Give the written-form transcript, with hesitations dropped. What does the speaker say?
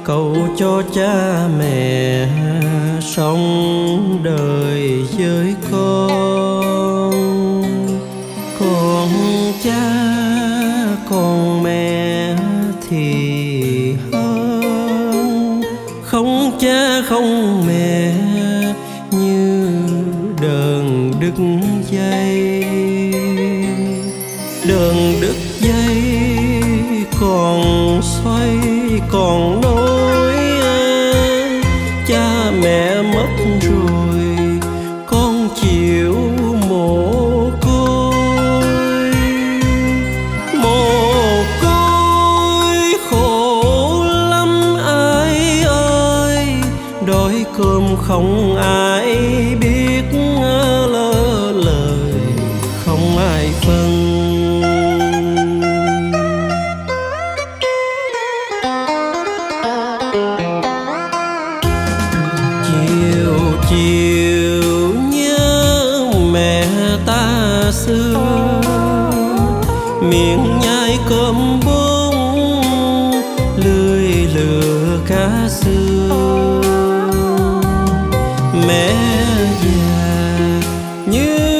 cầu cho cha mẹ sống đời với con cha con mẹ thì hơn, không cha không mẹ như đờn đứt dây. Đờn đứt dây còn xoay còn nối, cha mẹ mất rồi con chịu mồ côi. Mồ côi khổ lắm ai ơi, đói cơm không ai biết, lỡ lời không ai phân. Chiều nhớ mẹ ta xưa, miệng nhai cơm bún lưới lửa cá xưa. Mẹ già như